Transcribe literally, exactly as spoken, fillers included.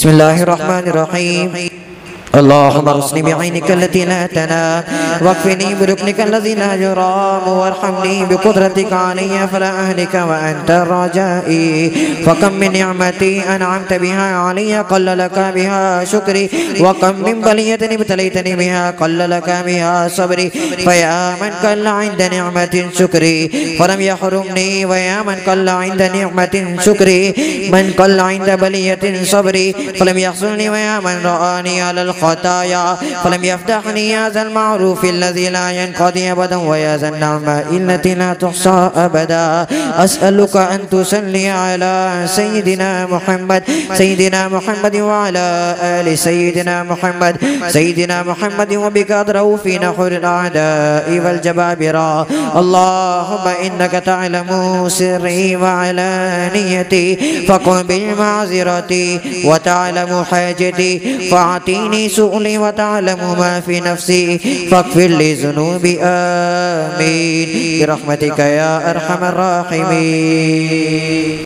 بسم الله الرحمن الرحيم. اللهم ارزقني بعينك التي لا تنام واكفني بركنك الذي لا يرام وارحمني بقدرتك علي فلا أهلك وأنت رجائي. فكم من نعمتي أنعمت بها علي قل لك بها شكري وكم من بلية ابتليتني بها قل لك بها صبري. فيا من قل عند نعمة شكري فلم يحرمني ويا من قل عند نعمة شكري من قل عند بلية صبري فلم يحصلني ويا من رآني على الخطايا فلم يفتحني يا ذا المعروف الذي لا ينقضي أبدا ويا ذا النعمة التي لا تحصى أبدا. أسألك أن تصلي على سيدنا محمد سيدنا محمد وعلى آل سيدنا محمد سيدنا محمد وبك أدرأ في نحور الأعداء والجبابرة. اللهم إنك تعلم سري وعلانيتي فقم بالمعذرة وتعلم حاجتي فأعطيني سؤلي وتعلم ما في نفسي فاغفر لي ذنوبي آمين برحمتك يا أرحم الراحمين.